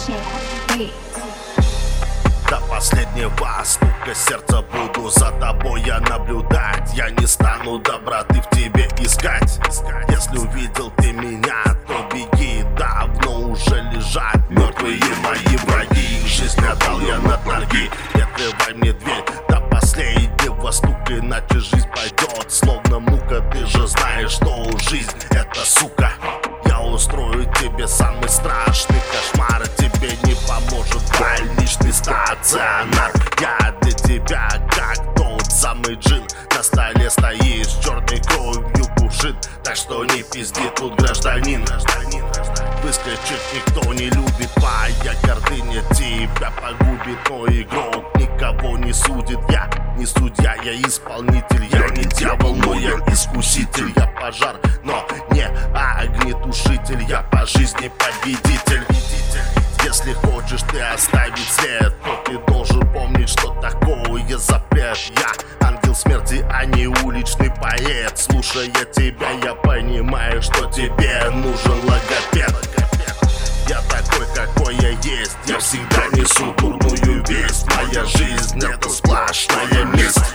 До последнего стука сердца буду за тобой я наблюдать. Я не стану доброты в тебе искать. Если увидел ты меня, то беги. Давно уже лежат мертвые мои враги. Жизнь отдал я на торги. Не открывай мне дверь до последнего стука, иначе жизнь пойдет словно мука. Ты же знаешь, что жизнь это сука. Я устрою тебе самый страшный кошмар. Тебе не поможет больничный стационар. Я для тебя как тот самый джин. На столе стоит с черной кровью кувшин. Так что не пизди тут, гражданин. Выскочить никто не любит. Твоя гордыня тебя погубит. Но игрок никого не судит. Я не судья, я исполнитель. Я не дьявол, но я искуситель. Я пожар, но не огнетушитель. Я по жизни победитель. Если хочешь ты оставить след, то ты должен помнить, что такое запрет. Я ангел смерти, а не уличный поэт. Слушая тебя, я понимаю, что тебе нужен логопед. Я такой, какой я есть. Я всегда несу дурную весть. Моя жизнь это сплошная месть.